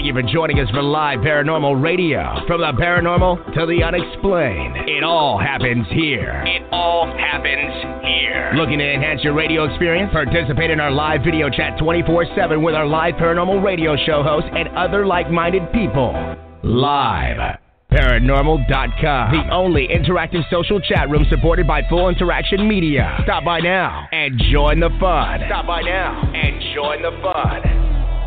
you for joining us for Live Paranormal Radio. From the paranormal to the unexplained, it all happens here. It all happens here. Looking to enhance your radio experience? Participate in our live video chat 24/7 with our Live Paranormal Radio show hosts and other like-minded people. Live Paranormal.com, the only interactive social chat room supported by Full Interaction Media. Stop by now and join the fun. Stop by now and join the fun.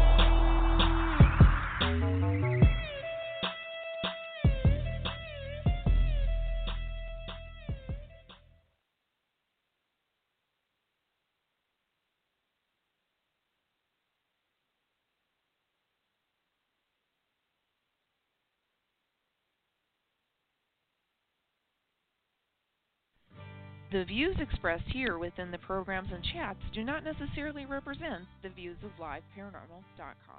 The views expressed here within the programs and chats do not necessarily represent the views of LiveParanormal.com.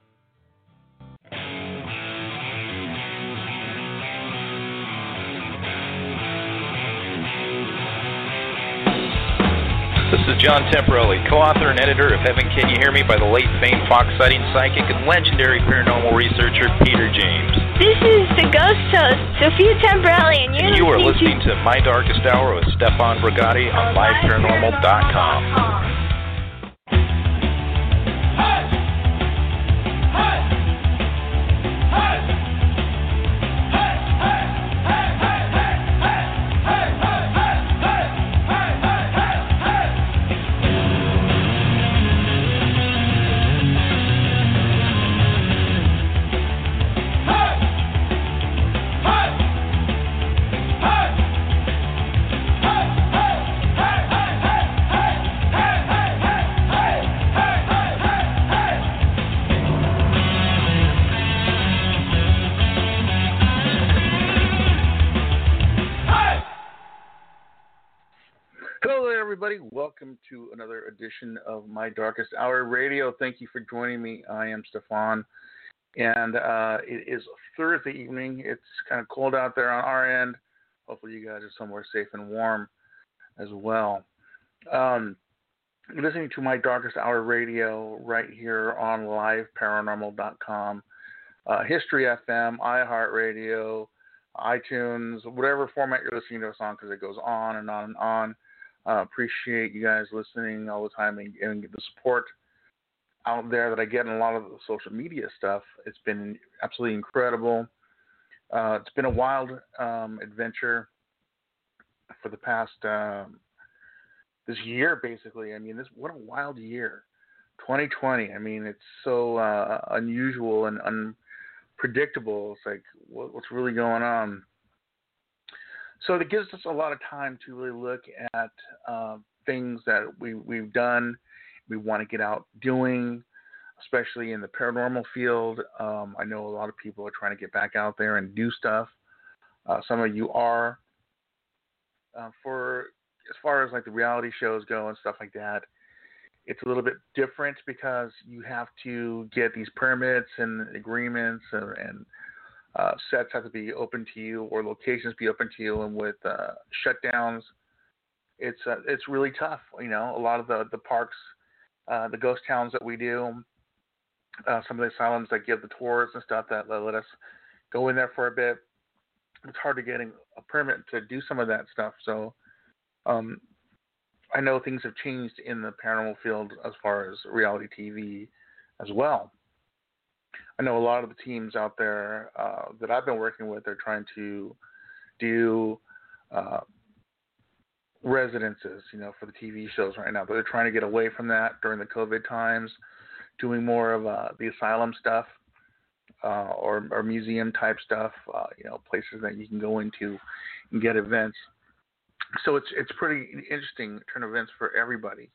This is John Temporelli, co-author and editor of Heaven Can You Hear Me by the late famed Fox sighting psychic and legendary paranormal researcher Peter James. This is the ghost host, Sophia Temporelli, and you are listening to My Darkest Hour with Stefan Brigatti on LiveParanormal.com. Welcome to another edition of My Darkest Hour Radio. Thank you for joining me. I am Stefan, and it is Thursday evening. It's kind of cold out there on our end. Hopefully you guys are somewhere safe and warm as well. You're listening to My Darkest Hour Radio right here on LiveParanormal.com, History FM, iHeartRadio, iTunes, whatever format you're listening to us on, because it goes on and on and on. Appreciate you guys listening all the time and the support out there that I get in a lot of the social media stuff. It's been absolutely incredible. It's been a wild adventure for the past this year, basically. I mean, what a wild year, 2020. I mean, it's so unusual and unpredictable. It's like what's really going on. So it gives us a lot of time to really look at things that we've done, we want to get out doing, especially in the paranormal field. I know a lot of people are trying to get back out there and do stuff. Some of you are. For as far as like the reality shows go and stuff like that, it's a little bit different because you have to get these permits and agreements and sets have to be open to you or locations be open to you, and with shutdowns, it's really tough. You know, a lot of the parks, the ghost towns that we do, some of the asylums that give the tours and stuff that let us go in there for a bit. It's hard to get a permit to do some of that stuff. So I know things have changed in the paranormal field as far as reality TV as well. I know a lot of the teams out there that I've been working with are trying to do residences, for the TV shows right now. But they're trying to get away from that during the COVID times, doing more of the asylum stuff or museum type stuff, places that you can go into and get events. So it's pretty interesting turn events for everybody,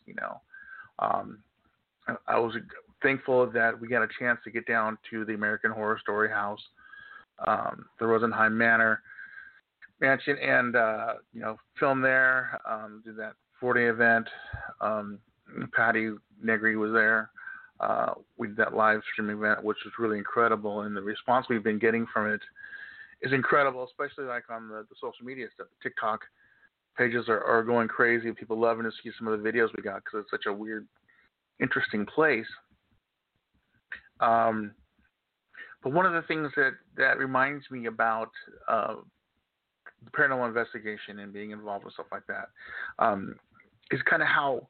I was thankful that we got a chance to get down to the American Horror Story House, the Rosenheim Mansion, and film there. Did that 4-day event. Patty Negri was there. We did that live stream event, which was really incredible, and the response we've been getting from it is incredible, especially like on the social media stuff. The TikTok pages are going crazy. People loving to see some of the videos we got because it's such a weird, interesting place. But one of the things that reminds me about the paranormal investigation and being involved with stuff like that is kind of how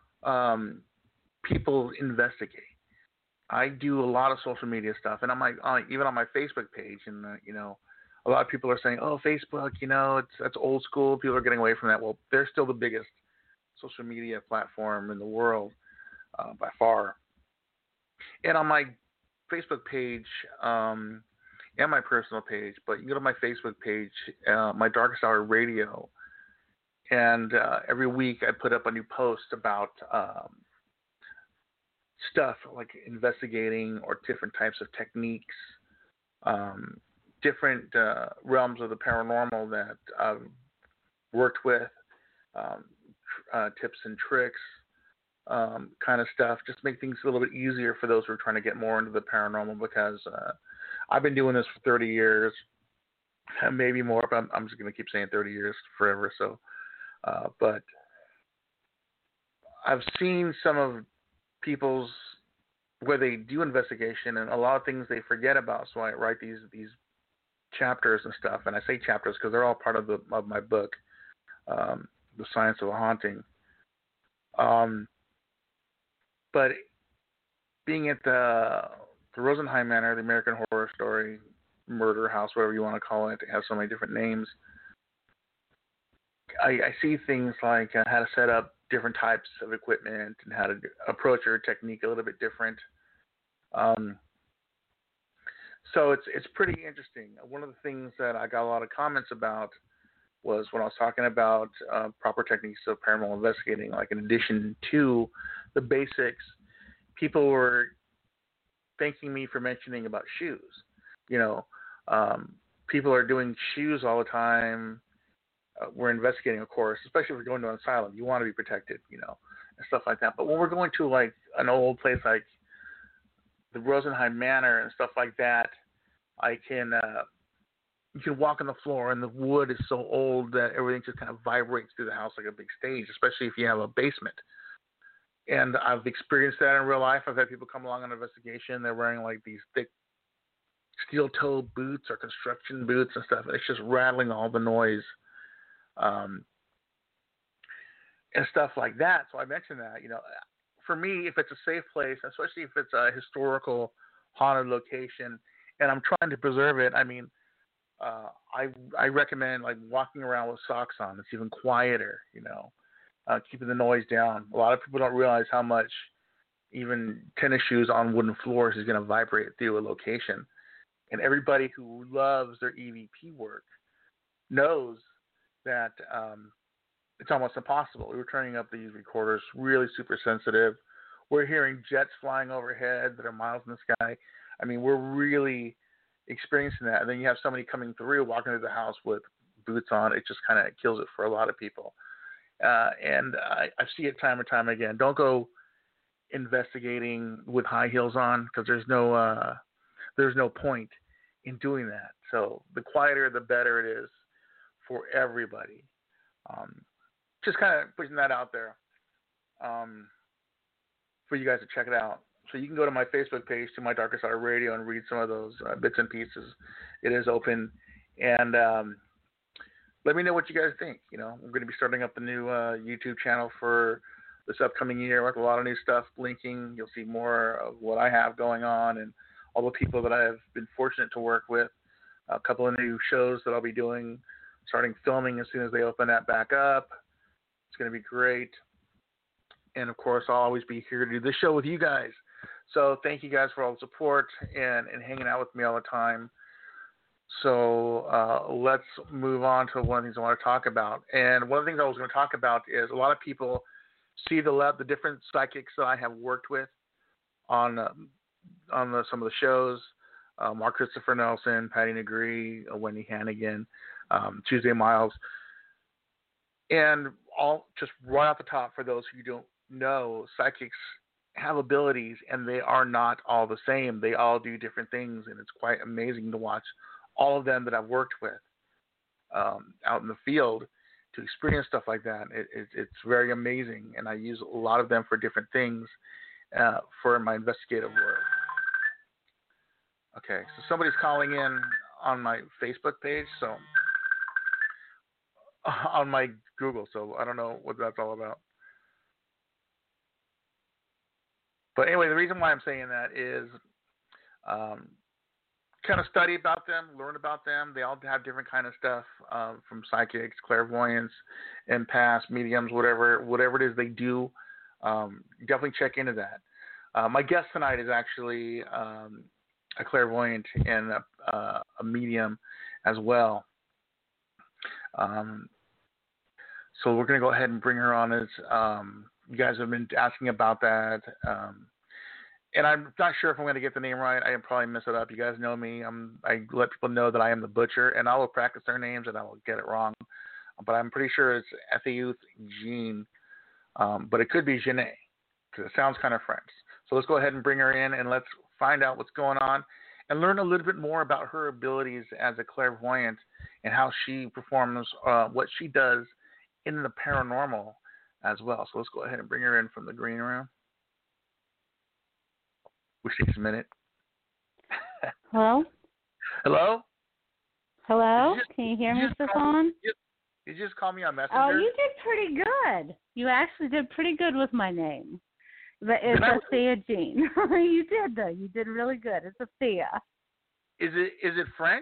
people investigate. I do a lot of social media stuff, and I'm like, even on my Facebook page, and a lot of people are saying, "Oh, Facebook, that's old school. People are getting away from that." Well, they're still the biggest social media platform in the world by far. And on my Facebook page and my personal page, but you go to my Facebook page, my Darkest Hour Radio, and every week I put up a new post about stuff like investigating or different types of techniques, different realms of the paranormal that I've worked with, tips and tricks, kind of stuff, just make things a little bit easier for those who are trying to get more into the paranormal, because I've been doing this for 30 years, maybe more, but I'm just going to keep saying 30 years forever. So, but I've seen some of people's where they do investigation and a lot of things they forget about. So I write these chapters and stuff, and I say chapters because they're all part of my book, The Science of a Haunting. But being at the Rosenheim Manor, the American Horror Story murder house, whatever you want to call it has so many different names. I see things like how to set up different types of equipment and how to approach your technique a little bit different. So it's pretty interesting. One of the things that I got a lot of comments about was when I was talking about proper techniques of paranormal investigating, like in addition to the basics, people were thanking me for mentioning about shoes. People are doing shoes all the time. We're investigating, of course, especially if we're going to an asylum. You want to be protected, and stuff like that. But when we're going to like an old place like the Rosenheim Manor and stuff like that, you can walk on the floor and the wood is so old that everything just kind of vibrates through the house like a big stage, especially if you have a basement. And I've experienced that in real life. I've had people come along on an investigation. They're wearing like these thick steel-toe boots or construction boots and stuff. And it's just rattling all the noise and stuff like that. So I mentioned that, for me, if it's a safe place, especially if it's a historical haunted location, and I'm trying to preserve it, I mean, I recommend like walking around with socks on. It's even quieter, keeping the noise down. A lot of people don't realize how much even tennis shoes on wooden floors is going to vibrate through a location. And everybody who loves their EVP work knows that it's almost impossible. We were turning up these recorders really super sensitive. We're hearing jets flying overhead that are miles in the sky. I mean, we're really experiencing that. And then you have somebody coming through, walking through the house with boots on. It just kind of kills it for a lot of people. And I see it time and time again. Don't go investigating with high heels on, because there's no point in doing that. So the quieter, the better it is for everybody. Just kind of pushing that out there for you guys to check it out. So you can go to my Facebook page, to My Darkest Hour Radio, and read some of those bits and pieces. It is open. And let me know what you guys think. We're going to be starting up the new YouTube channel for this upcoming year with a lot of new stuff linking. You'll see more of what I have going on and all the people that I have been fortunate to work with. A couple of new shows that I'll be doing, starting filming as soon as they open that back up. It's going to be great. And, of course, I'll always be here to do this show with you guys. So thank you guys for all the support and hanging out with me all the time. So let's move on to one of the things I want to talk about. And one of the things I was going to talk about is a lot of people see the different psychics that I have worked with on some of the shows. Mark Christopher Nelson, Patty Negree, Wendy Hannigan, Tuesday Miles. And all just right off the top, for those who don't know, psychics have abilities, and they are not all the same. They all do different things, and it's quite amazing to watch all of them that I've worked with out in the field to experience stuff like that. It's very amazing, and I use a lot of them for different things for my investigative work. Okay, so somebody's calling in on my Facebook page, so on my Google, so I don't know what that's all about. But anyway, the reason why I'm saying that is kind of study about them, learn about them. They all have different kind of stuff from psychics, clairvoyants, empaths, mediums, whatever it is they do. Definitely check into that. My guest tonight is actually a clairvoyant and a medium as well. So we're going to go ahead and bring her on. As you guys have been asking about that. And I'm not sure if I'm going to get the name right. I probably mess it up. You guys know me. I let people know that I am the butcher, and I will practice their names, and I will get it wrong. But I'm pretty sure it's Ethiouth Jean, but it could be Janae, because it sounds kind of French. So let's go ahead and bring her in, and let's find out what's going on and learn a little bit more about her abilities as a clairvoyant and how she performs, what she does in the paranormal as well. So let's go ahead and bring her in from the green room. Which takes a minute. Hello? Hello? Hello? Can you hear me, Stefan? You just call me on Messenger? Oh, you did pretty good. You actually did pretty good with my name. But it's Athea Jean. You did, though. You did really good. It's Athea. Is it French?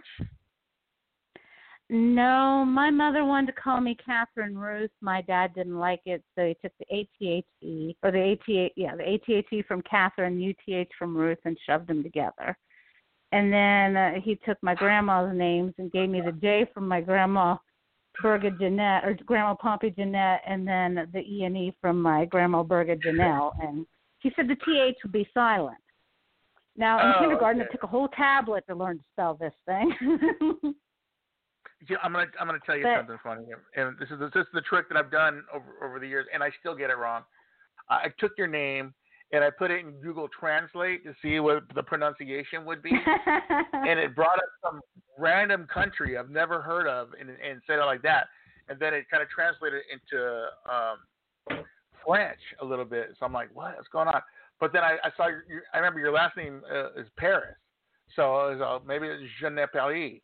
No, my mother wanted to call me Catherine Ruth. My dad didn't like it, so he took the ATHE, or the ATHE from Catherine, UTH from Ruth, and shoved them together. And then he took my grandma's names and gave me the J from my grandma, Berga Jeanette, or Grandma Pompey Jeanette, and then the E and E from my Grandma Berga Janelle. And he said the TH would be silent. Now, in kindergarten, It took a whole tablet to learn to spell this thing. Yeah, I'm gonna tell you something funny, and this is the trick that I've done over the years, and I still get it wrong. I took your name and I put it in Google Translate to see what the pronunciation would be, and it brought up some random country I've never heard of, and said it like that, and then it kind of translated into French a little bit. So I'm like, what's going on? But then I saw I remember your last name is Paris, so maybe it's Je ne Paris.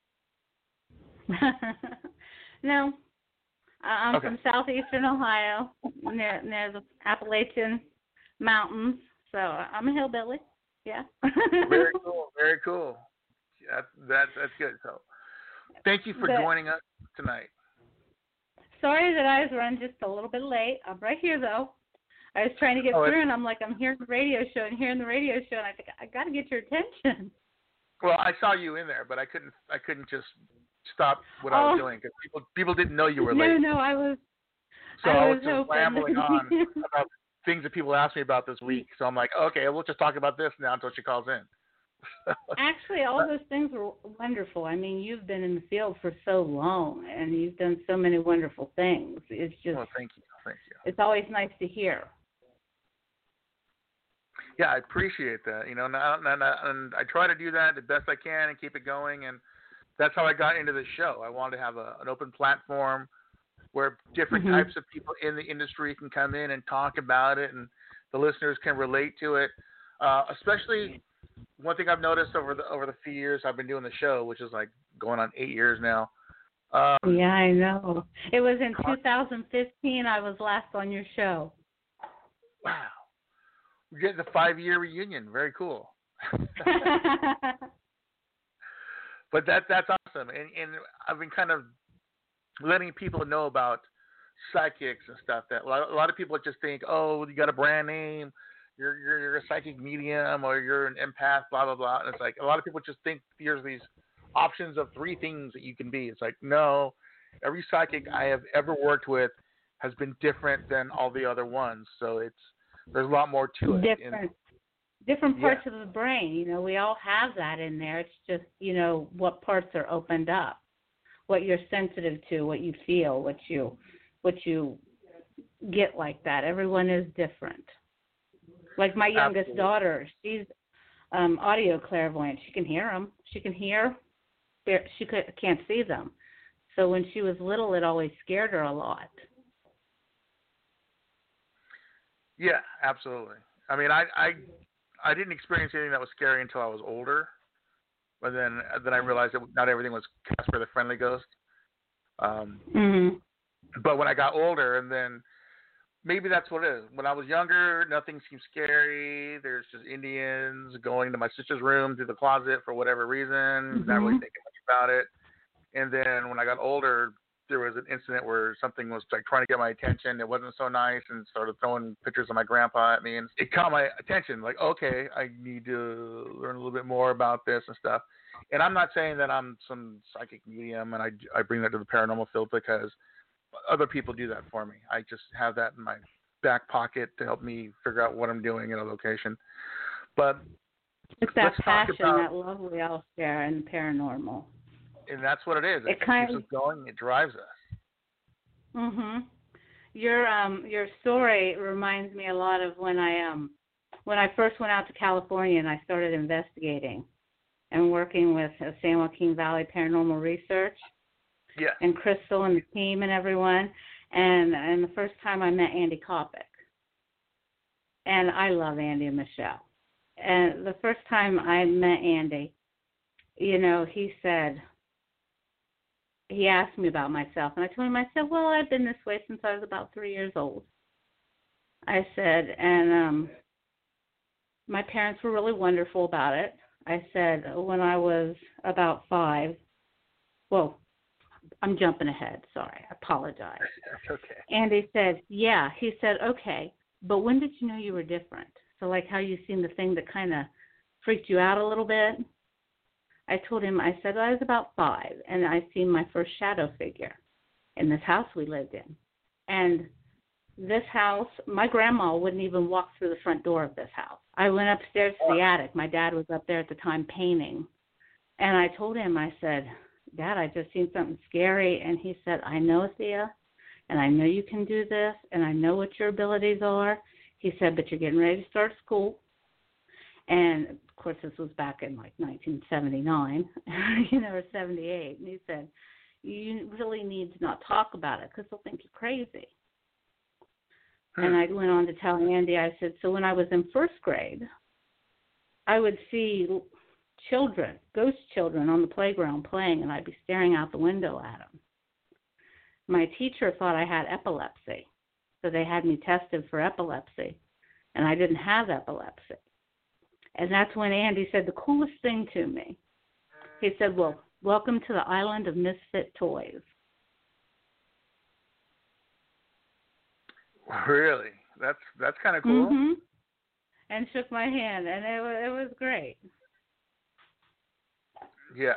No, I'm from southeastern Ohio, near the Appalachian Mountains. So I'm a hillbilly. Yeah. Very cool. Very cool. That's good. So, thank you for joining us tonight. Sorry that I was running just a little bit late. I'm right here though. I was trying to get through, and I'm like, I'm hearing the radio show, and I think I got to get your attention. Well, I saw you in there, but I couldn't just stop what I was doing because people didn't know you were late. No, I was. So I was just rambling on about things that people asked me about this week. So I'm like, okay, we'll just talk about this now until she calls in. Actually, all those things were wonderful. I mean, you've been in the field for so long, and you've done so many wonderful things. It's just. Oh, thank you. It's always nice to hear. Yeah, I appreciate that. You know, and I try to do that the best I can and keep it going. And that's how I got into the show. I wanted to have an open platform where different types of people in the industry can come in and talk about it, and the listeners can relate to it. Especially one thing I've noticed over the few years I've been doing the show, which is like going on 8 years now. Yeah, I know. It was in 2015 I was last on your show. Wow. We're getting the 5-year reunion. Very cool. But that's awesome. And I've been kind of letting people know about psychics and stuff. That a lot of people just think, oh, you got a brand name, you're a psychic medium, or you're an empath, blah, blah, blah. And it's like a lot of people just think there's these options of 3 things that you can be. It's like, no, every psychic I have ever worked with has been different than all the other ones. So there's a lot more to it. Different parts of the brain. You know, we all have that in there. It's just, you know, what parts are opened up, what you're sensitive to, what you feel, what you get like that. Everyone is different. Like my youngest daughter, she's audio clairvoyant. She can hear them. She can hear. She can't see them. So when she was little, it always scared her a lot. Yeah, absolutely. I mean, I didn't experience anything that was scary until I was older. But then I realized that not everything was Casper the Friendly Ghost. But when I got older, and then maybe that's what it is. When I was younger, nothing seemed scary. There's just Indians going to my sister's room through the closet for whatever reason, not really thinking much about it. And then when I got older, there was an incident where something was like trying to get my attention. It wasn't so nice, and started throwing pictures of my grandpa at me, and it caught my attention. Like, okay, I need to learn a little bit more about this and stuff. And I'm not saying that I'm some psychic medium, and I bring that to the paranormal field because other people do that for me. I just have that in my back pocket to help me figure out what I'm doing in a location. But it's that passion, that love we all share in paranormal. And that's what it is. It keeps us going. It drives us. Your story reminds me a lot of when I first went out to California and I started investigating and working with San Joaquin Valley Paranormal Research. Yeah. And Crystal and the team and everyone. And the first time I met Andy Kopic. And I love Andy and Michelle. And the first time I met Andy, he asked me about myself. And I told him, I said, well, I've been this way since I was about 3 years old. I said, and my parents were really wonderful about it. I said, when I was about 5, well, I'm jumping ahead. Sorry. I apologize. That's okay. And he said, yeah. He said, okay, but when did you know you were different? So like how you seen the thing that kind of freaked you out a little bit? I told him, I said, I was about 5, and I seen my first shadow figure in this house we lived in. And this house, my grandma wouldn't even walk through the front door of this house. I went upstairs to the attic. My dad was up there at the time painting. And I told him, I said, Dad, I just seen something scary. And he said, I know, Thea, and I know you can do this, and I know what your abilities are. He said, but you're getting ready to start school. And, of course, this was back in, like, 1979, or 78. And he said, you really need to not talk about it because they'll think you're crazy. And I went on to tell Andy, I said, so when I was in first grade, I would see children, ghost children on the playground playing, and I'd be staring out the window at them. My teacher thought I had epilepsy, so they had me tested for epilepsy, and I didn't have epilepsy. And that's when Andy said the coolest thing to me. He said, well, welcome to the island of misfit toys. Really? That's kind of cool. And shook my hand, and it was great. Yeah.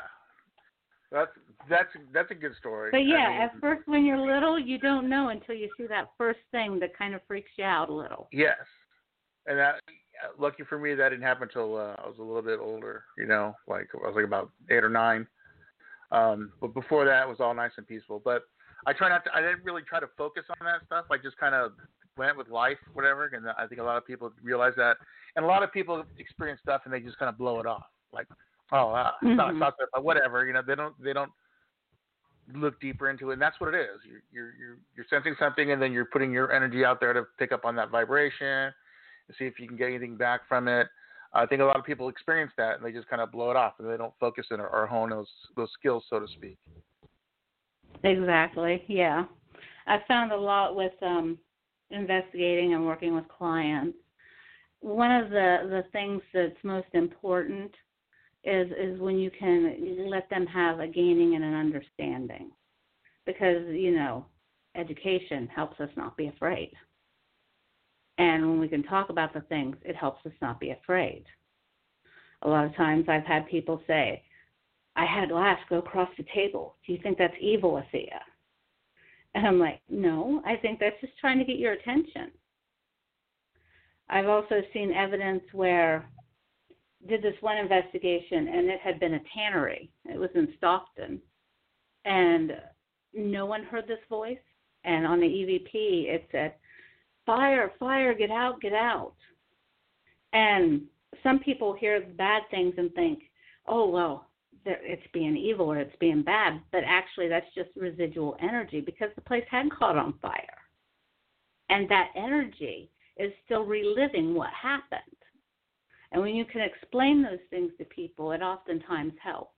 That's a good story. But yeah, at first when you're little, you don't know until you see that first thing that kind of freaks you out a little. Yes. And that, lucky for me, that didn't happen until I was a little bit older, like I was like about 8 or 9. But before that, it was all nice and peaceful. But I didn't really try to focus on that stuff. I just kind of went with life, whatever. And I think a lot of people realize that. And a lot of people experience stuff and they just kind of blow it off. Like, I thought that, but whatever. They don't look deeper into it. And that's what it is. You're sensing something, and then you're putting your energy out there to pick up on that vibration and see if you can get anything back from it. I think a lot of people experience that, and they just kind of blow it off, and they don't focus in or hone those skills, so to speak. Exactly, yeah. I found a lot with investigating and working with clients. One of the things that's most important is when you can let them have a gaining and an understanding. Because, education helps us not be afraid. And when we can talk about the things, it helps us not be afraid. A lot of times I've had people say, I had glass go across the table. Do you think that's evil, Athea? And I'm like, no, I think that's just trying to get your attention. I've also seen evidence where did this one investigation, and it had been a tannery. It was in Stockton. And no one heard this voice. And on the EVP, it said, fire, fire, get out, get out. And some people hear bad things and think, oh, well, it's being evil or it's being bad. But actually, that's just residual energy because the place had caught on fire. And that energy is still reliving what happened. And when you can explain those things to people, it oftentimes helps.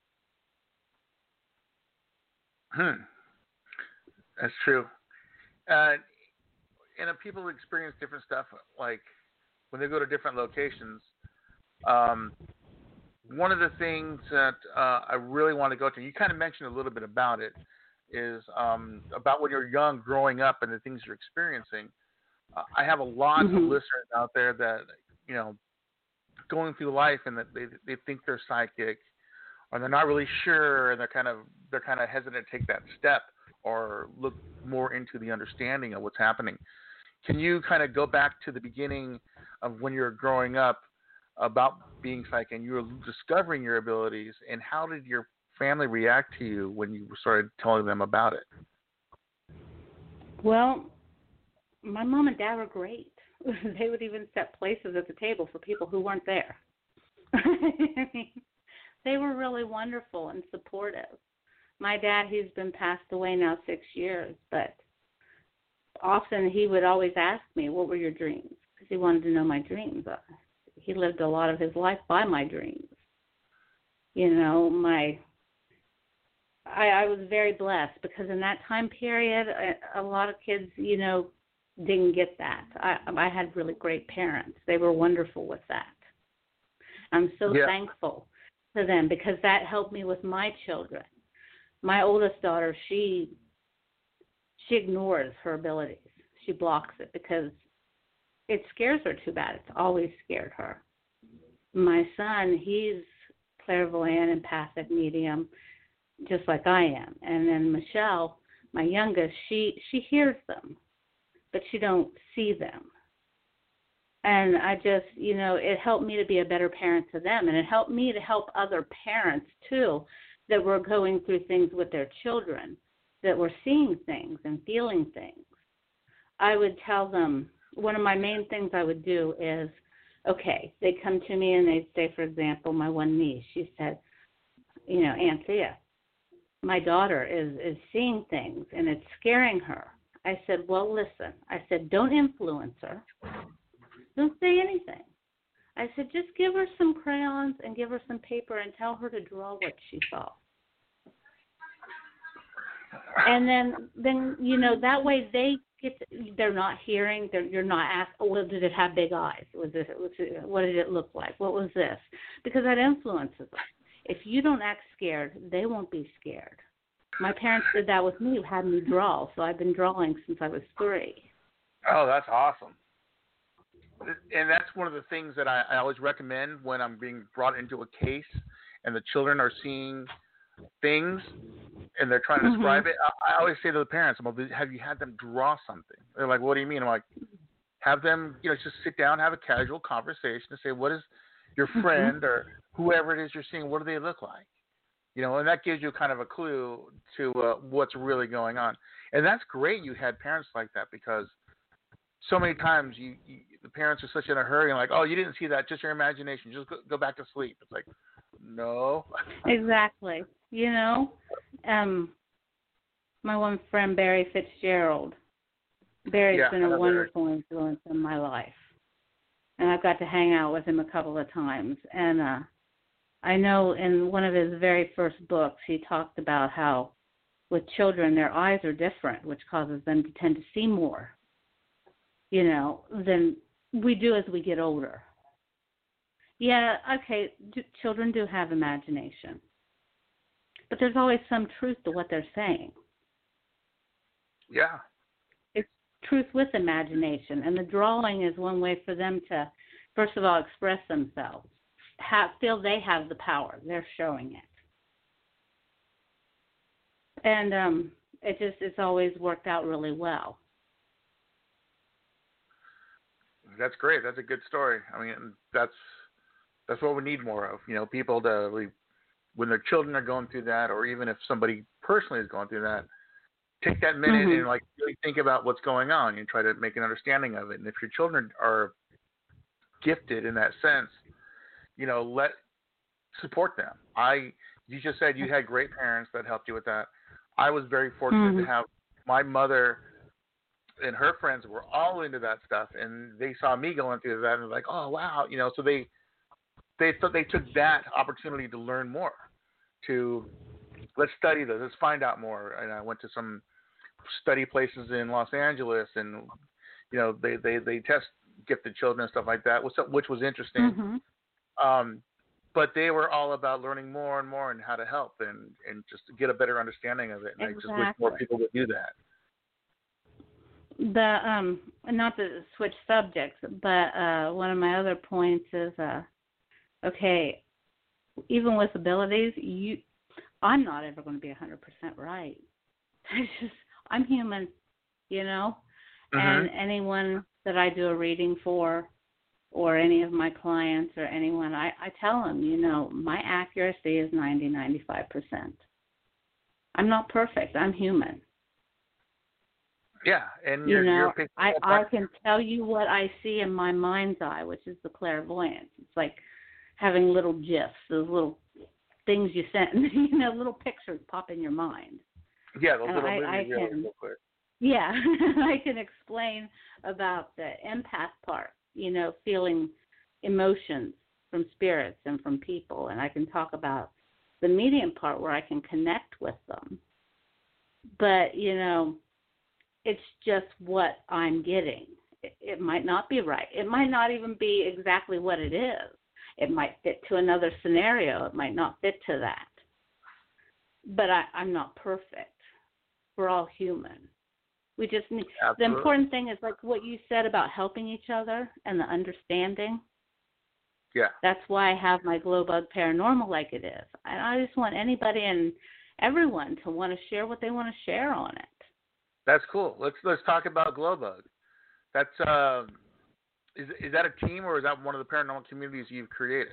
That's true. And people experience different stuff, like when they go to different locations. One of the things that I really want to go to, you kind of mentioned a little bit about it, is about when you're young, growing up, and the things you're experiencing. I have a lot of listeners out there that, going through life and that they think they're psychic, or they're not really sure, and they're kind of hesitant to take that step or look more into the understanding of what's happening. Can you kind of go back to the beginning of when you were growing up about being psychic and you were discovering your abilities, and how did your family react to you when you started telling them about it? Well, my mom and dad were great. They would even set places at the table for people who weren't there. I mean, they were really wonderful and supportive. My dad, he's been passed away now 6 years, but often he would always ask me, what were your dreams? Because he wanted to know my dreams. He lived a lot of his life by my dreams. I was very blessed because in that time period, a lot of kids, didn't get that. I had really great parents. They were wonderful with that. I'm so thankful to them because that helped me with my children. My oldest daughter, she ignores her abilities. She blocks it because it scares her too bad. It's always scared her. My son, he's clairvoyant, empathic, medium, just like I am. And then Michelle, my youngest, she hears them, but she don't see them. And I just, it helped me to be a better parent to them, and it helped me to help other parents too that were going through things with their children, that were seeing things and feeling things. I would tell them, one of my main things I would do is, okay, they come to me and they'd say, for example, my one niece, she said, Aunt Thea, my daughter is seeing things and it's scaring her. I said, well, listen. I said, don't influence her. Don't say anything. I said, just give her some crayons and give her some paper and tell her to draw what she saw. And then that way they're not hearing. You're not asked, well, did it have big eyes? What did it look like? What was this? Because that influences them. If you don't act scared, they won't be scared. My parents did that with me, had me draw, so I've been drawing since I was 3. Oh, that's awesome. And that's one of the things that I always recommend when I'm being brought into a case and the children are seeing things and they're trying to describe it. I always say to the parents, have you had them draw something? They're like, what do you mean? I'm like, have them, just sit down, have a casual conversation and say, what is your friend or whoever it is you're seeing, what do they look like? And that gives you kind of a clue to what's really going on. And that's great you had parents like that, because so many times the parents are such in a hurry and like, oh, you didn't see that, just your imagination. Just go back to sleep. It's like, no. Exactly. My one friend, Barry Fitzgerald. Barry's been a wonderful influence in my life. And I've got to hang out with him a couple of times. And I know in one of his very first books, he talked about how with children, their eyes are different, which causes them to tend to see more, than we do as we get older. Yeah, okay, children do have imagination. But there's always some truth to what they're saying. Yeah. It's truth with imagination. And the drawing is one way for them to, first of all, express themselves. Feel they have the power. They're showing it. And it's always worked out really well. That's great. That's a good story. I mean, that's what we need more of. People when their children are going through that, or even if somebody personally is going through that, take that minute and really think about what's going on and try to make an understanding of it. And if your children are gifted in that sense, support them. You just said you had great parents that helped you with that. I was very fortunate to have my mother and her friends were all into that stuff, and they saw me going through that and they're like, oh wow, so they they took that opportunity to learn more, to let's study this, let's find out more. And I went to some study places in Los Angeles, and they test gifted children and stuff like that, which was interesting. But they were all about learning more and more and how to help and just get a better understanding of it. And exactly. I just wish more people would do that. Not to switch subjects, but one of my other points is, okay, even with abilities, I'm not ever going to be 100% right. I'm human, and anyone that I do a reading for, or any of my clients or anyone, I tell them, my accuracy is 90-95%. I'm not perfect. I'm human. Yeah, and you're picking up I can tell you what I see in my mind's eye, which is the clairvoyance. It's like having little GIFs, those little things you send, little pictures pop in your mind. Yeah, those little movies real quick. Yeah, I can explain about the empath part, feeling emotions from spirits and from people, and I can talk about the medium part where I can connect with them. But, it's just what I'm getting. It might not be right. It might not even be exactly what it is. It might fit to another scenario. It might not fit to that. But I'm not perfect. We're all human. We just need. Absolutely. The important thing is like what you said about helping each other and the understanding. Yeah. That's why I have my Glow Bug Paranormal like it is. And I just want anybody and everyone to want to share what they want to share on it. That's cool. Let's talk about Glow Bug. That's is that a team, or is that one of the paranormal communities you've created?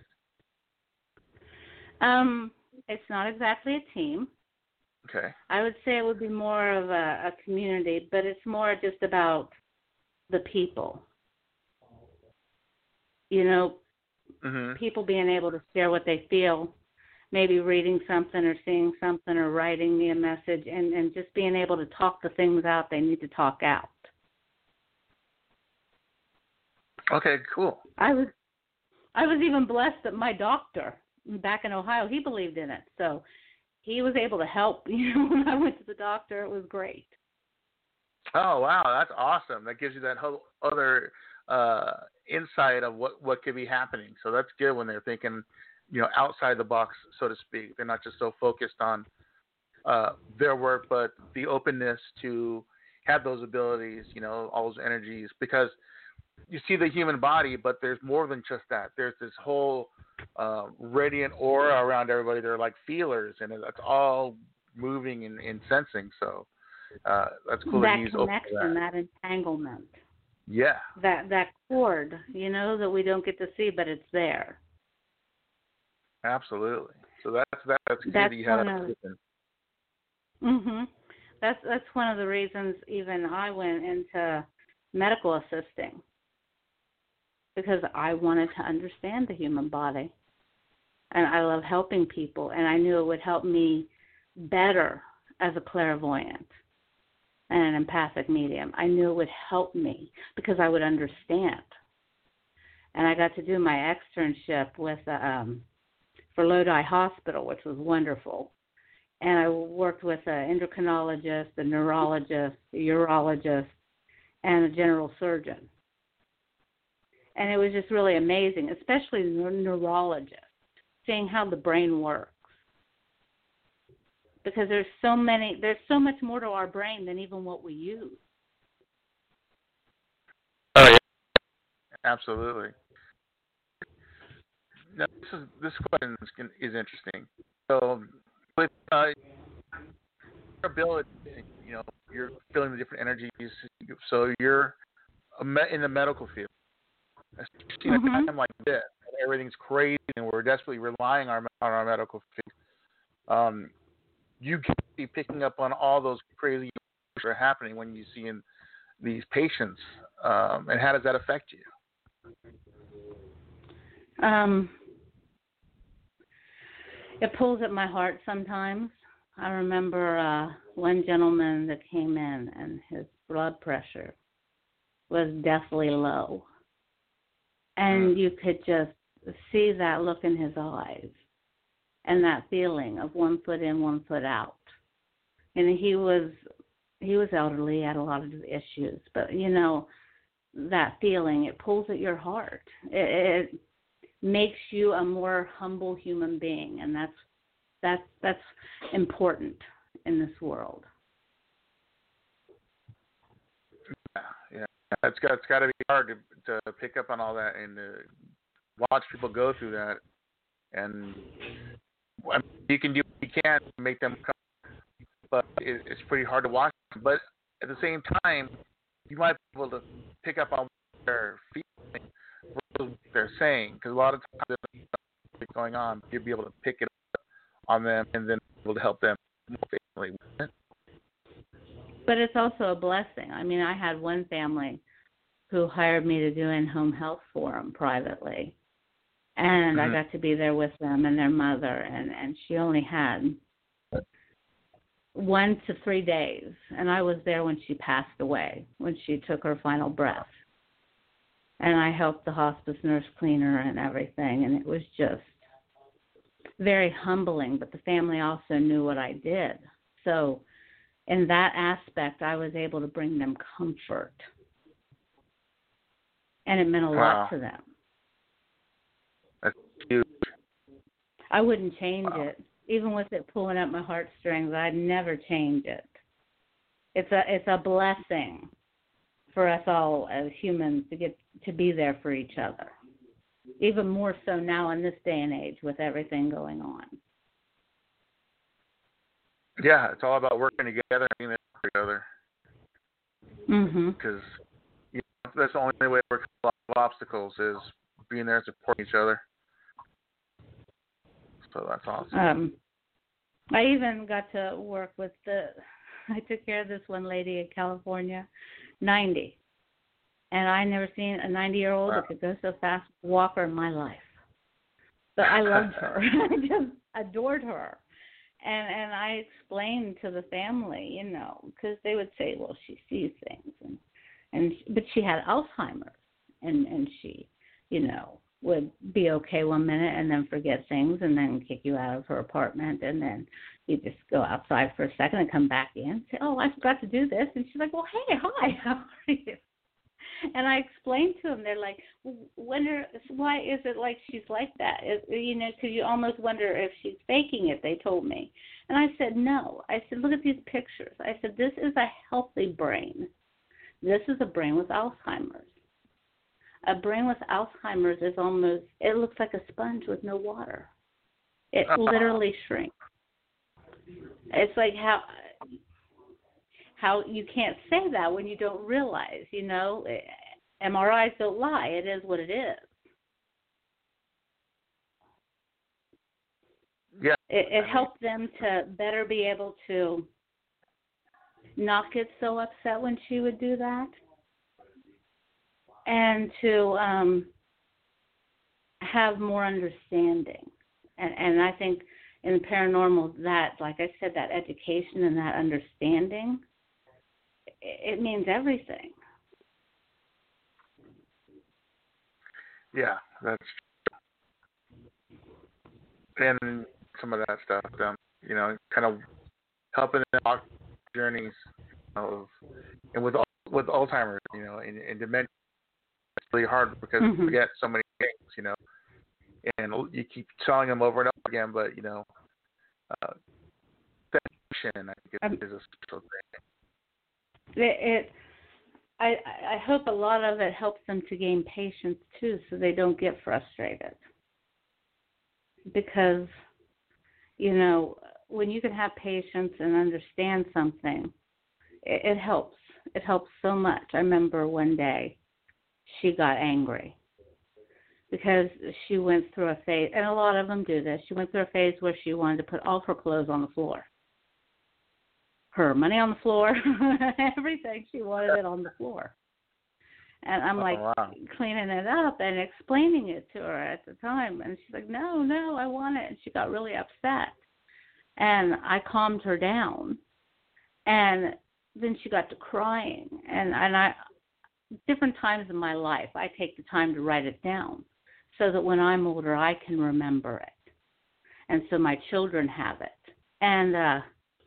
It's not exactly a team. Okay. I would say it would be more of a community, but it's more just about the people. People being able to share what they feel, maybe reading something or seeing something or writing me a message, and just being able to talk the things out they need to talk out. Okay, cool. I was even blessed that my doctor back in Ohio, he believed in it. So he was able to help. When I went to the doctor, it was great. Oh, wow. That's awesome. That gives you that whole other insight of what could be happening. So that's good when they're thinking, outside the box, so to speak. They're not just so focused on their work, but the openness to have those abilities, all those energies, because you see the human body, but there's more than just that. There's this whole radiant aura around everybody. They're like feelers, and that's all moving and sensing. So that's cool. That connection, that entanglement. Yeah. That cord, that we don't get to see, but it's there. Absolutely. So that's good that you had that. That's one of the reasons even I went into medical assisting, because I wanted to understand the human body, and I love helping people, and I knew it would help me better as a clairvoyant and an empathic medium. I knew it would help me because I would understand. And I got to do my externship with for Lodi Hospital, which was wonderful. And I worked with an endocrinologist, a neurologist, a urologist, and a general surgeon. And it was just really amazing, especially the neurologist, seeing how the brain works. Because there's so much more to our brain than even what we use. Oh, yeah. Absolutely. Now, this question is interesting. So, with your ability, you're feeling the different energies. So you're in the medical field, especially in a time like this, everything's crazy, and we're desperately relying on our medical field. You can be picking up on all those crazy that are happening when you see in these patients, and how does that affect you? It pulls at my heart sometimes. I remember one gentleman that came in, and his blood pressure was deathly low. And you could just see that look in his eyes and that feeling of 1 foot in, 1 foot out. And he was elderly, had a lot of issues, but you know, that feeling, it pulls at your heart. It makes you a more humble human being, and that's important in this world. Yeah. It's got to be hard to pick up on all that and to watch people go through that. And I mean, you can do what you can to make them come, but it's pretty hard to watch them. But at the same time, you might be able to pick up on what they're feeling versus what they're saying, because a lot of times there's something going on. You'll be able to pick it up on them and then be able to help them more faithfully with it. But it's also a blessing. I mean, I had one family who hired me to do in-home health for them privately. And I got to be there with them and their mother, and she only had 1 to 3 days. And I was there when she passed away, when she took her final breath. And I helped the hospice nurse clean her and everything, and it was just very humbling. But the family also knew what I did. So in that aspect, I was able to bring them comfort. And it meant a lot to them. That's huge. I wouldn't change it. Even with it pulling at my heartstrings, I'd never change it. It's a blessing for us all as humans to get to be there for each other. Even more so now in this day and age with everything going on. Yeah, it's all about working together and being there for each other. Because that's the only way to overcome a lot of obstacles is being there and supporting each other. So that's awesome. I even got to work with I took care of this one lady in California, 90. And I never seen a 90-year-old that could go so fast with a walker in my life. But I loved her. I just adored her. And I explained to the family, you know, because they would say, well, she sees things. But she had Alzheimer's. And she, you know, would be okay 1 minute and then forget things and then kick you out of her apartment, and then you just go outside for a second and come back in and say, oh, I forgot to do this. And she's like, well, hey, hi, how are you? And I explained to them, they're like, why is it like she's like that? You know, because you almost wonder if she's faking it, they told me. And I said, no. I said, look at these pictures. I said, this is a healthy brain. This is a brain with Alzheimer's. A brain with Alzheimer's is almost, it looks like a sponge with no water. It literally shrinks. It's like how you can't say that when you don't realize, you know. MRIs don't lie. It is what it is. Yeah. It helped them to better be able to not get so upset when she would do that. And to have more understanding. And I think in the paranormal, that, like I said, that education and that understanding, it means everything. Yeah, that's true. And some of that stuff, you know, kind of helping them walk journeys of, and with Alzheimer's, you know, and dementia. It's really hard because you forget so many things, you know, and you keep telling them over and over again, but, you know, education, I think, is a special thing. I hope a lot of it helps them to gain patience, too, so they don't get frustrated. Because, you know, when you can have patience and understand something, it helps. It helps so much. I remember one day, she got angry because she went through a phase, and a lot of them do this. She went through a phase where she wanted to put all of her clothes on the floor. Her money on the floor, everything. She wanted it on the floor. And I'm cleaning it up and explaining it to her at the time. And she's like, no, I want it. And she got really upset. And I calmed her down. And then she got to crying. And I different times in my life, I take the time to write it down so that when I'm older, I can remember it. And so my children have it. And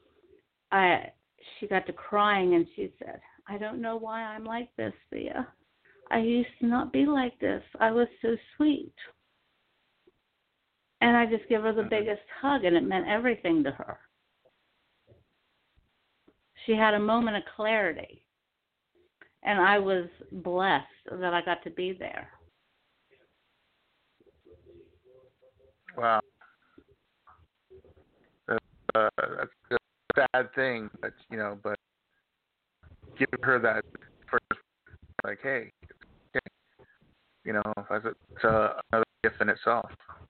she got to crying, and she said, I don't know why I'm like this, Thea. I used to not be like this. I was so sweet. And I just gave her the biggest hug, and it meant everything to her. She had a moment of clarity, and I was blessed that I got to be there. Wow. That's a bad thing, but give her that first, like, hey, it's another gift in itself.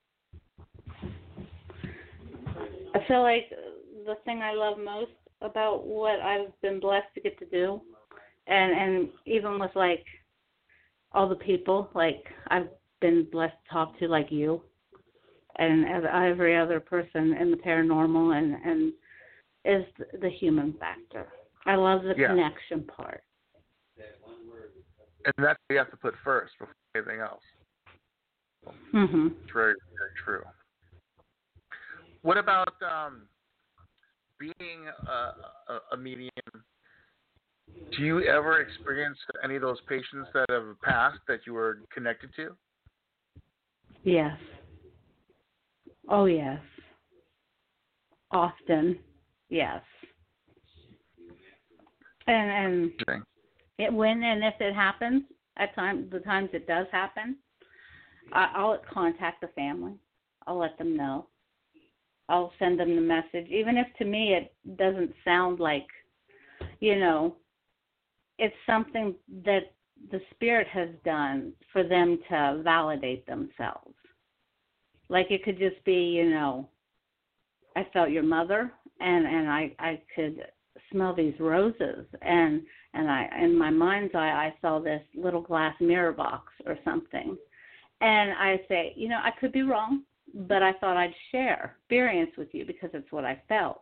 I feel like the thing I love most about what I've been blessed to get to do, and even with, like, all the people, like, I've been blessed to talk to, like you, and every other person in the paranormal, and is the human factor. I love the connection part. And that's what you have to put first before anything else. Mm-hmm. It's very, very true. What about being a medium? Do you ever experience any of those patients that have passed that you were connected to? Yes. Oh, yes. Often, yes. And if it happens, the times it does happen, I'll contact the family. I'll let them know. I'll send them the message, even if to me it doesn't sound like, it's something that the spirit has done for them to validate themselves. Like it could just be, I felt your mother, and I could smell these roses, and I, in my mind's eye, I saw this little glass mirror box or something, and I say, I could be wrong, but I thought I'd share experience with you because it's what I felt,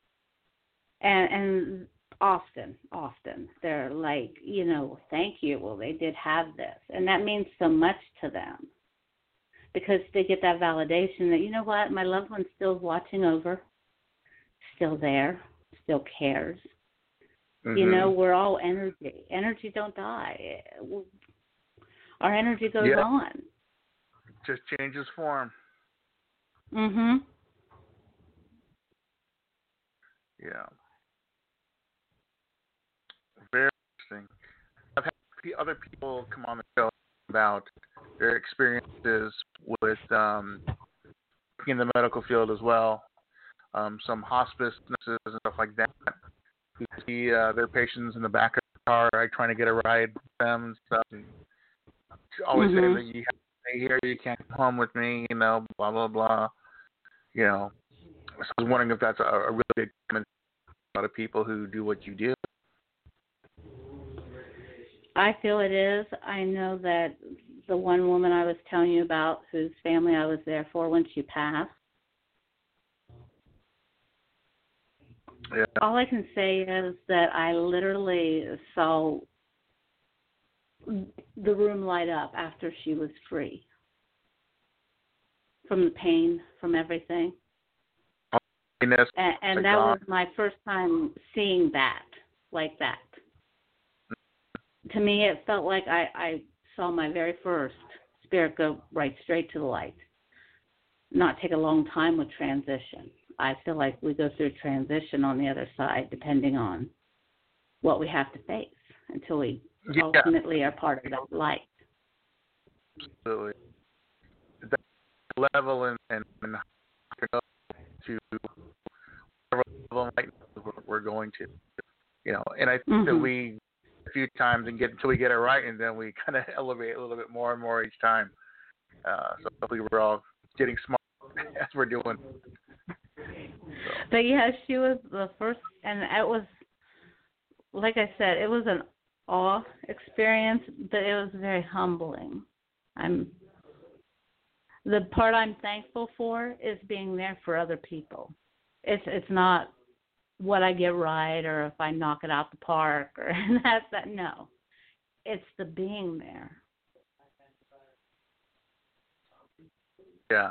and often they're like, thank you. Well, they did have this, and that means so much to them. Because they get that validation that, my loved one's still watching over, still there, still cares. Mm-hmm. We're all energy. Energy don't die. Our energy goes on. Just changes form. Mm-hmm. Yeah. Very interesting. I've had other people come on the show about their experiences with working in the medical field as well. Some hospice nurses and stuff like that who see their patients in the back of the car, trying to get a ride with them and stuff. And always saying that you have to stay here, you can't come home with me, blah, blah, blah. So I was wondering if that's a really big comment a lot of people who do what you do. I feel it is. I know that the one woman I was telling you about, whose family I was there for when she passed, all I can say is that I literally saw the room light up after she was free. From the pain, from everything. And that was my first time seeing that, like that. To me, it felt like I saw my very first spirit go right straight to the light. Not take a long time with transition. I feel like we go through transition on the other side, depending on what we have to face, until we ultimately are part of that light. Absolutely. That level and to whatever level of light we're going to, and I think that we a few times and until we get it right, and then we kind of elevate a little bit more and more each time. So hopefully we're all getting smart as we're doing. But yeah, she was the first, and it was, like I said, it was an awe experience, but it was very humbling. The part I'm thankful for is being there for other people. It's not what I get right or if I knock it out the park or that's that. No, it's the being there. Yeah.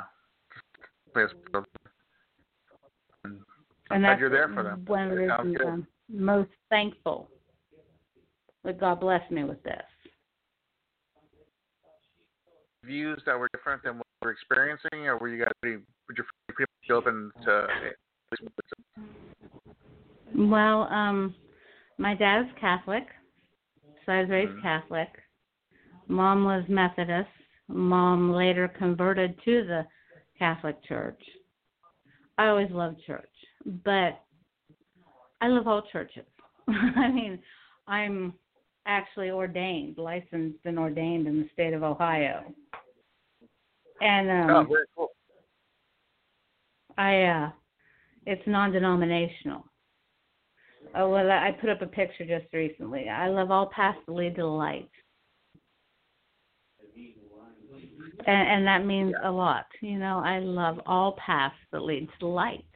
And glad that's you're there for them. one of the reasons I'm most thankful that God blessed me with this. Views that were different than what you were experiencing, or were you guys pretty much open to? Well, my dad is Catholic, so I was raised Catholic. Mom was Methodist. Mom later converted to the Catholic Church. I always loved church, but I love all churches. I mean, I'm actually licensed and ordained in the state of Ohio. And very cool. It's non-denominational. Oh, well, I put up a picture just recently. I love all paths that lead to the light. And that means a lot. You know, I love all paths that lead to the light.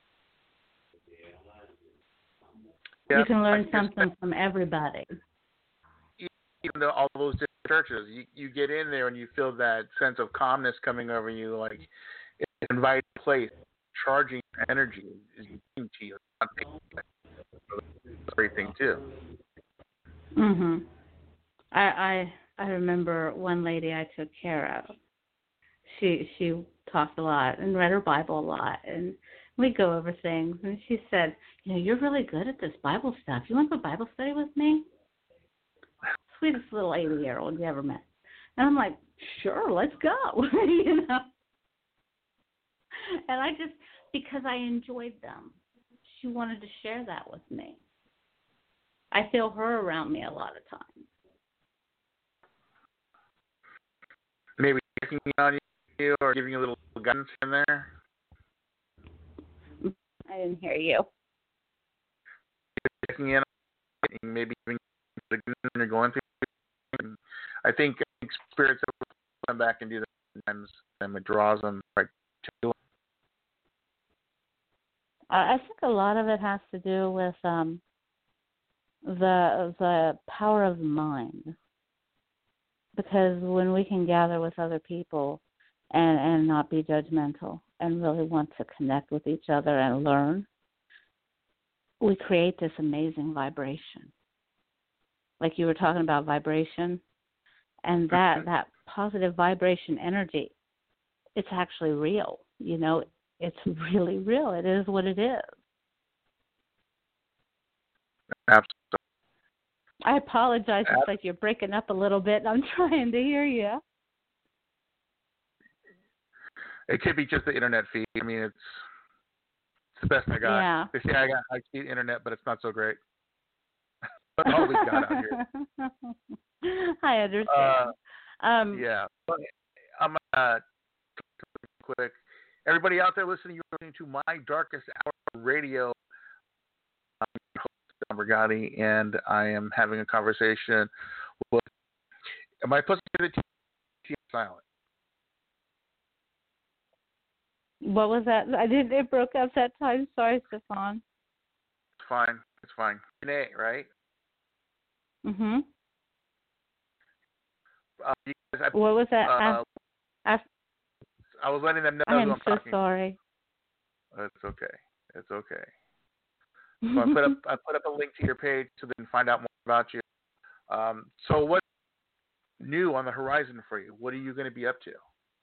Yeah, you can learn something from everybody. Even though all those different churches, you get in there and you feel that sense of calmness coming over you, like it's an inviting place, charging energy is to you. That's a great thing too. Mhm. I remember one lady I took care of. She talked a lot and read her Bible a lot, and we go over things. And she said, "You know, you're really good at this Bible stuff. You want to go Bible study with me?" Sweetest little 80-year-old you ever met. And I'm like, "Sure, let's go." You know. And I just, because I enjoyed them, she wanted to share that with me. I feel her around me a lot of times. Maybe checking on you or giving you a little guidance in there. I didn't hear you. Checking in, maybe giving you the guidance you're going through. I think spirits come back and do that sometimes, and it draws them right to you. I think a lot of it has to do with the power of the mind. Because when we can gather with other people and not be judgmental and really want to connect with each other and learn, we create this amazing vibration. Like you were talking about vibration, and that positive vibration energy, it's actually real. You know, it's really real. It is what it is. Absolutely. I apologize. It's like you're breaking up a little bit. I'm trying to hear you. It could be just the internet feed. I mean, it's the best I got. Yeah. They say I got high-speed internet, but it's not so great. That's all we got out here. I understand. Yeah. I'm going to quick. Everybody out there listening, you're listening to My Darkest Hour Radio. I'm your host, Don Brigatti, and I am having a conversation with. Am I supposed to do the silent? What was that? I didn't. It broke up that time. Sorry, Stefan. It's fine. It's fine. Renee, right? Mhm. Guys, what was that? I was letting them know. I am I'm so talking. sorry. It's okay. It's okay. So I put up a link to your page so they can find out more about you. So what's new on the horizon for you? What are you going to be up to?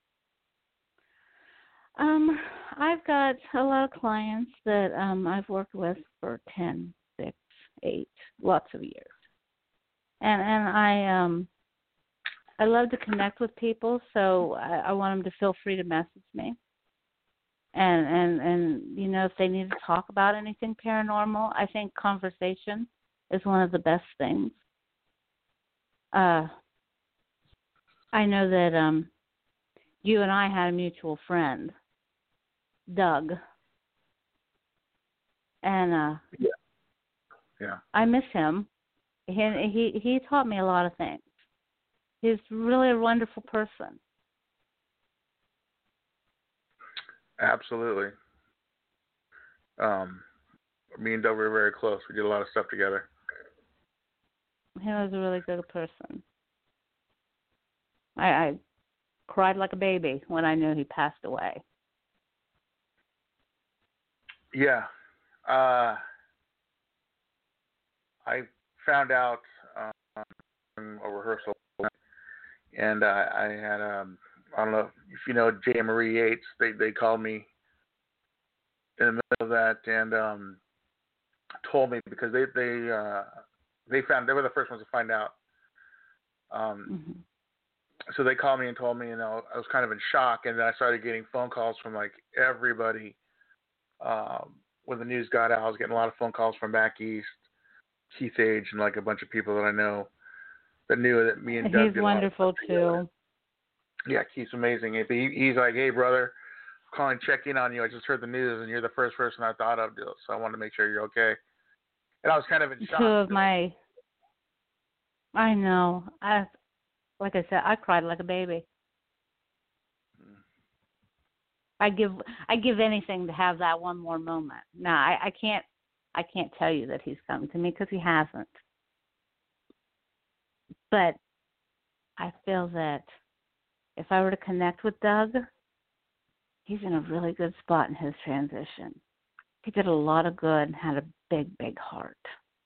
I've got a lot of clients that I've worked with for 10, 6, 8, lots of years. And I love to connect with people, so I want them to feel free to message me. And you know, if they need to talk about anything paranormal, I think conversation is one of the best things. I know that you and I had a mutual friend, Doug. And yeah. I miss him. He taught me a lot of things. He's really a wonderful person. Absolutely. Me and Doug were very close. We did a lot of stuff together. He was a really good person. I cried like a baby when I knew he passed away. Yeah. I found out in a rehearsal, and I had I don't know if you know J. Marie Yates. They called me in the middle of that and told me because they were the first ones to find out. So they called me and told me, and I was kind of in shock. And then I started getting phone calls from like everybody. When the news got out, I was getting a lot of phone calls from back east, Keith Age, and like a bunch of people that I know that knew that me and Doug He's did wonderful too. Yeah, Keith's amazing. He's like, hey brother, calling check in on you. I just heard the news, and you're the first person I thought of, so I wanted to make sure you're okay. And I was kind of in shock. I know. Like I said, I cried like a baby. I give anything to have that one more moment. Now I can't tell you that he's come to me because he hasn't. But I feel that if I were to connect with Doug, he's in a really good spot in his transition. He did a lot of good and had a big, big heart.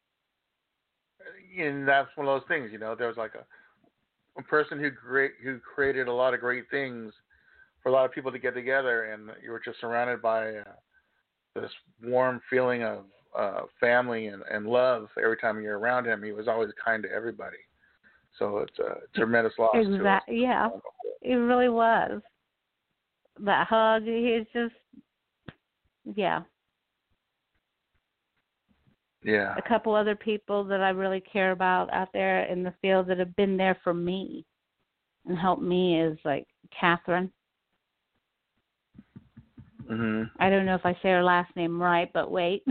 And that's one of those things, there was like a person who created a lot of great things for a lot of people to get together, and you were just surrounded by this warm feeling of family and love every time you're around him. He was always kind to everybody. So it's a tremendous loss to us. Yeah, it really was. That hug, he's just, yeah. Yeah. A couple other people that I really care about out there in the field that have been there for me and helped me is like Catherine. I don't know if I say her last name right, but wait.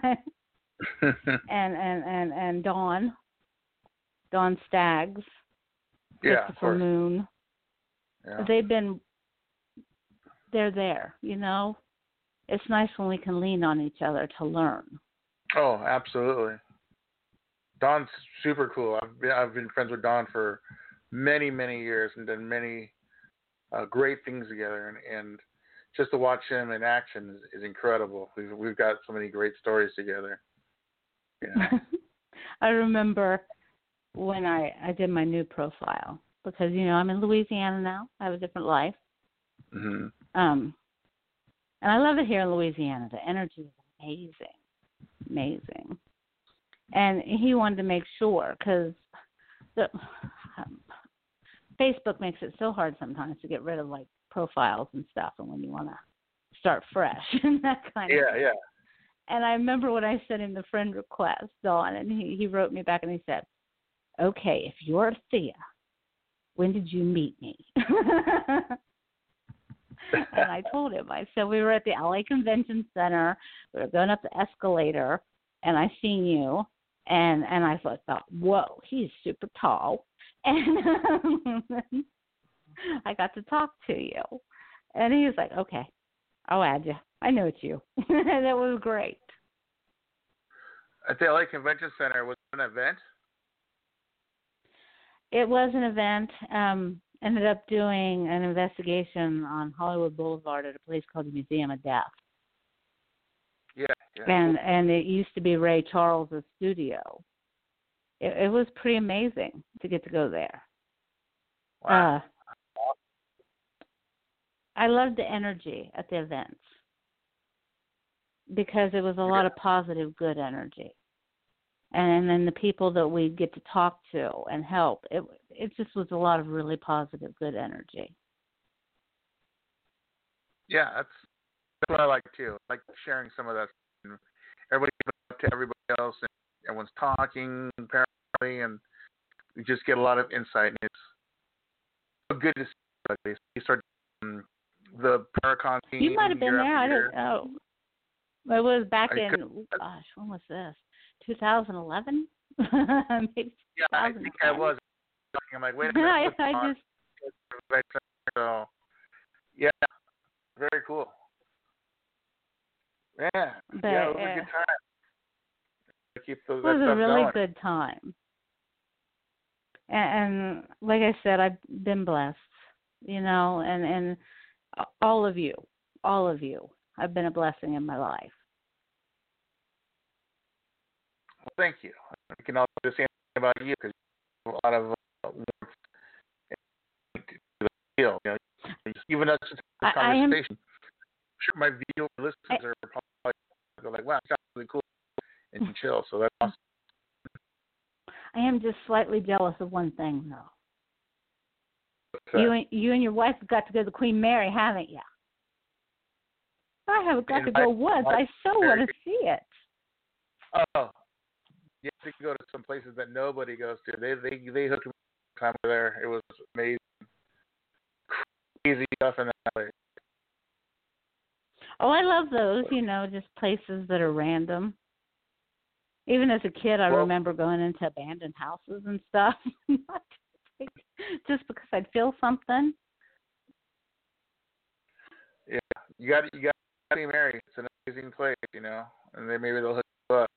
and Dawn Staggs, Christopher Moon. Yeah. They're there, It's nice when we can lean on each other to learn. Oh, absolutely. Dawn's super cool. I've been friends with Dawn for many, many years and done many great things together, and just to watch him in action is incredible. We've got so many great stories together. Yeah. I remember when I did my new profile because I'm in Louisiana now. I have a different life. Mm-hmm. And I love it here in Louisiana. The energy is amazing. And he wanted to make sure because Facebook makes it so hard sometimes to get rid of like profiles and stuff, and when you want to start fresh and that kind of thing. Yeah. And I remember when I sent him the friend request, Dawn, and he wrote me back and he said, okay, if you're Thea, when did you meet me? And I told him, I said, we were at the LA Convention Center, we were going up the escalator, and I seen you, and I thought, whoa, he's super tall. And I got to talk to you. And he was like, okay, I'll add you. I know it's you. And it was great. At the LA Convention Center, was it an event? It was an event. Ended up doing an investigation on Hollywood Boulevard at a place called the Museum of Death. Yeah. And it used to be Ray Charles' studio. It was pretty amazing to get to go there. Wow. I loved the energy at the events because it was a lot of positive, good energy. And then the people that we get to talk to and help, it just was a lot of really positive, good energy. Yeah, that's what I like too. I like sharing some of that. Everybody gives up to everybody else, and everyone's talking apparently, and we just get a lot of insight. And it's so good to see everybody. You start the Paracon team. You might have been there. I don't know. It was back in, when was this? 2011? Maybe 2010. Yeah, I think I was. I'm like, wait a minute. So, yeah, very cool. Yeah, it was a good time. It was a really going. good time. And like I said, I've been blessed. and all of you have been a blessing in my life. Well, thank you. I can also say something about you because you have a lot of warmth to the deal. Even us just this conversation. I'm sure my video listeners are probably like, wow, it sounds really cool and chill. So that's awesome. I am just slightly jealous of one thing, though. You and your wife have got to go to the Queen Mary, haven't you? I haven't got to go once. I so want to see it. Oh, you have to go to some places that nobody goes to. They hooked me up time over there. It was amazing, crazy stuff in that place. Oh, I love those. Just places that are random. Even as a kid, I remember going into abandoned houses and stuff, just because I'd feel something. Yeah, you got to be married. It's an amazing place, and then maybe they'll hook you up.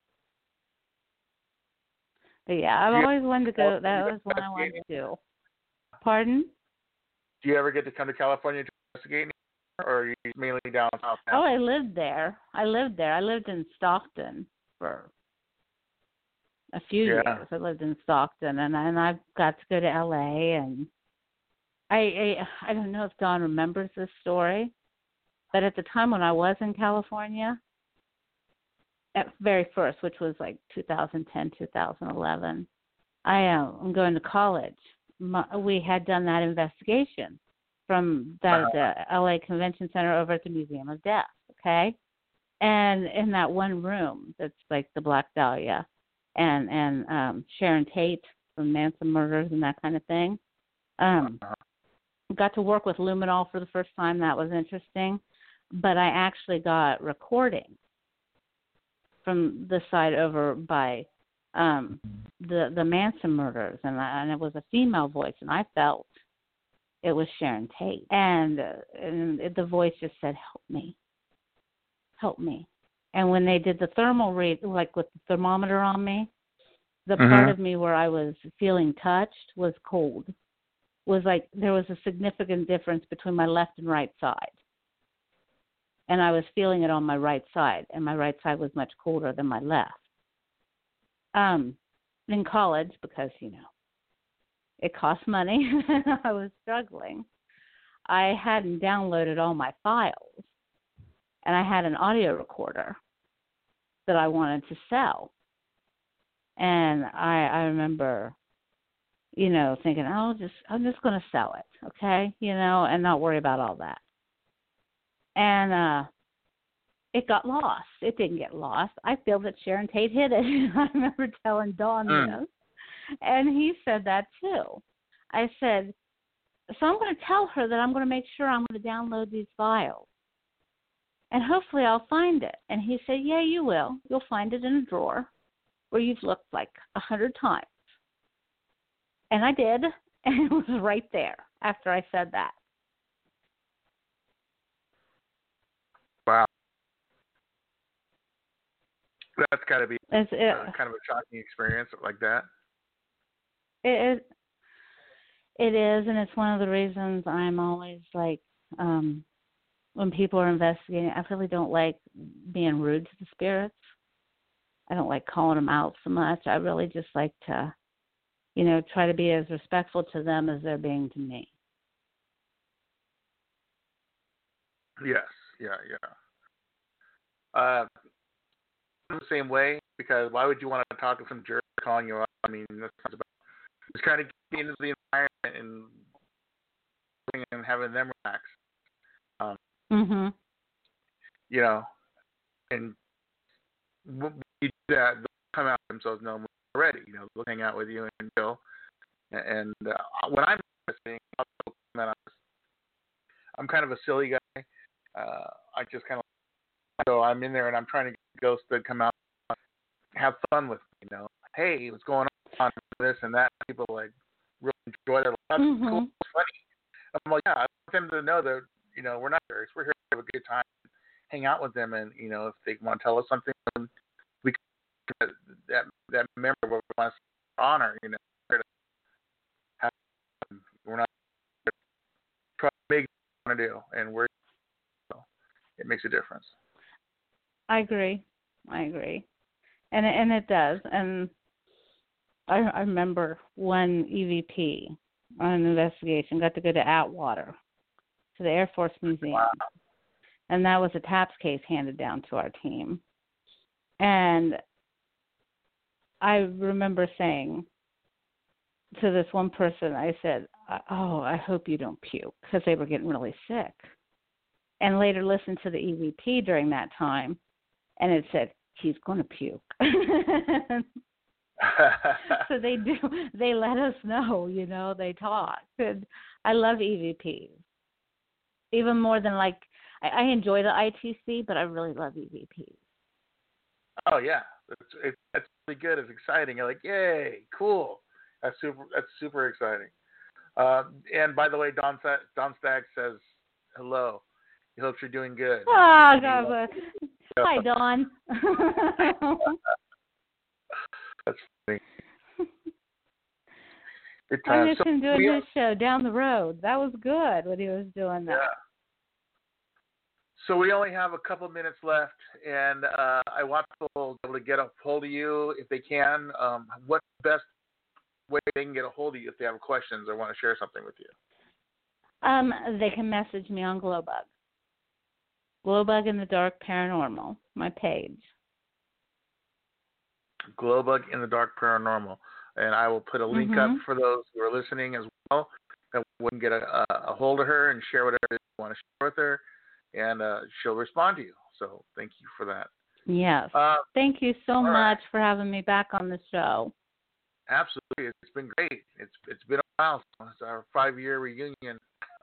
But yeah, I've always wanted to go. That was what I wanted to do. Pardon? Do you ever get to come to California to investigate, or are you mainly down south now? Oh, I lived there. I lived in Stockton for a few years. I lived in Stockton, and I got to go to L.A. and I don't know if Dawn remembers this story, but at the time when I was in California, at very first, which was like 2010, 2011, I'm going to college. We had done that investigation from the L.A. Convention Center over at the Museum of Death, okay? And in that one room that's like the Black Dahlia, and Sharon Tate from Manson murders and that kind of thing. Got to work with luminol for the first time. That was interesting. But I actually got recording from the side over by the Manson murders, and it was a female voice, and I felt it was Sharon Tate. And the voice just said, "Help me. Help me." And when they did the thermal read, like with the thermometer on me, the part of me where I was feeling touched was cold. Was like there was a significant difference between my left and right side. And I was feeling it on my right side, and my right side was much colder than my left. In college, because, it costs money, I was struggling. I hadn't downloaded all my files. And I had an audio recorder that I wanted to sell. And I remember, thinking, I'm just going to sell it, okay? And not worry about all that. And it got lost. It didn't get lost. I feel that Sharon Tate hid it. I remember telling Dawn this. And he said that too. I said, so I'm going to tell her that I'm going to make sure I'm going to download these files. And hopefully I'll find it. And he said, yeah, you will. You'll find it in a drawer where you've looked like 100 times. And I did. And it was right there after I said that. Wow. That's got to be kind of a shocking experience like that. It is, and it's one of the reasons I'm always like, when people are investigating, I really don't like being rude to the spirits. I don't like calling them out so much. I really just like to, try to be as respectful to them as they're being to me. Yes, yeah. The same way, because why would you want to talk to some jerk calling you out? I mean, that's about just trying to get into the environment and having them relax. And when you do that, they'll come out themselves normally already. They'll hang out with you and chill. And when I'm listening, I'm kind of a silly guy. I just kind of so I'm in there and I'm trying to get ghosts to come out, have fun with me. Hey, what's going on? This and that. People like really enjoy their life. That's cool. It's funny. I'm like, yeah, I want them to know that we're not jerks. We're here to have a good time, hang out with them, and if they want to tell us something, we can that memory where we want to honor. We're not try to do and where it makes a difference. I agree. And it does. And I remember one EVP on an investigation got to go to Atwater, to the Air Force Museum. Wow. And that was a TAPS case handed down to our team. And I remember saying to this one person, I said, "Oh, I hope you don't puke," because they were getting really sick. And later listened to the EVP during that time, and it said, "He's going to puke." So they let us know, they talk. And I love EVPs. Even more than I enjoy the ITC, but I really love EVPs. Oh yeah, it's really good. It's exciting. You're like, yay, cool. That's super exciting. And by the way, Don Stagg says hello. He hopes you're doing good. Oh, God bless. Hi, Don. That's funny. I missed him doing his show down the road. That was good when he was doing that. Yeah. So we only have a couple minutes left, and I want people to be able to get a hold of you if they can. What's the best way they can get a hold of you if they have questions or want to share something with you? They can message me on Glowbug. Glowbug in the Dark Paranormal, my page. Glowbug in the Dark Paranormal. And I will put a link up for those who are listening as well. And we can get a hold of her and share whatever you want to share with her. And she'll respond to you. So thank you for that. Yes. Thank you so much for having me back on the show. Absolutely. It's been great. It's been a while. It's our 5-year reunion.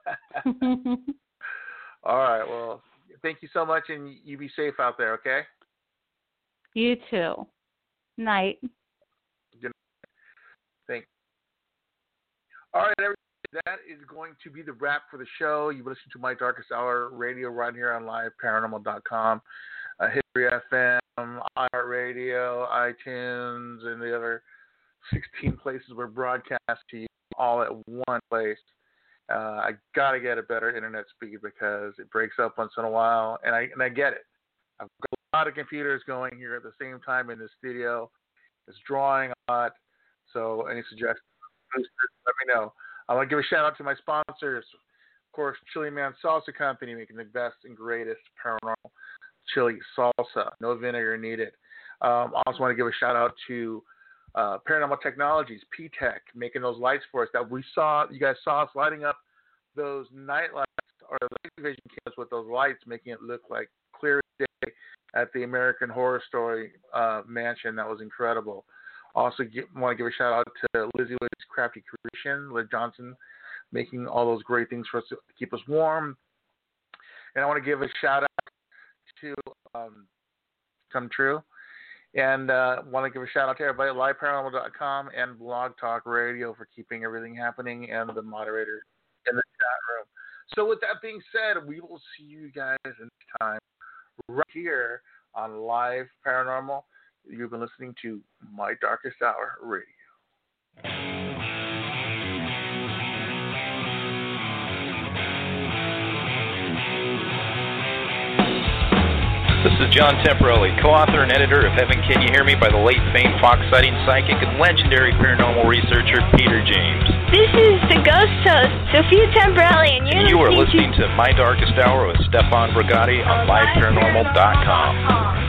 All right. Well, thank you so much, and you be safe out there, okay? You too. Night. Good night. Thanks. All right, everybody. That is going to be the wrap for the show. You've listened to My Darkest Hour radio right here on liveparanormal.com, History FM, iHeartRadio, iTunes, and the other 16 places we're broadcast to you all at one place. I got to get a better internet speed because it breaks up once in a while, and I get it. I've got a lot of computers going here at the same time in the studio. It's drawing a lot, so any suggestions, let me know. I want to give a shout out to my sponsors. Of course, Chili Man Salsa Company, making the best and greatest paranormal chili salsa. No vinegar needed. I also want to give a shout out to Paranormal Technologies, P-Tech, making those lights for us that you guys saw us lighting up those night lights or the night vision cams with those lights, making it look like clear as day at the American Horror Story mansion. That was incredible. Also, want to give a shout out to Lizzie Lou's Crafty Creation, Liz Johnson, making all those great things for us to keep us warm. And I want to give a shout out to Come True. And want to give a shout out to everybody at liveparanormal.com and Blog Talk Radio for keeping everything happening, and the moderator in the chat room. So with that being said, we will see you guys next time right here on Live Paranormal. You've been listening to My Darkest Hour Radio. This is John Temporelli, co-author and editor of Heaven Can You Hear Me by the late famed Fox sighting psychic and legendary paranormal researcher Peter James. This is the ghost host, Sophia Temporelli, and you are listening to My Darkest Hour with Stefan Brigatti on liveparanormal.com.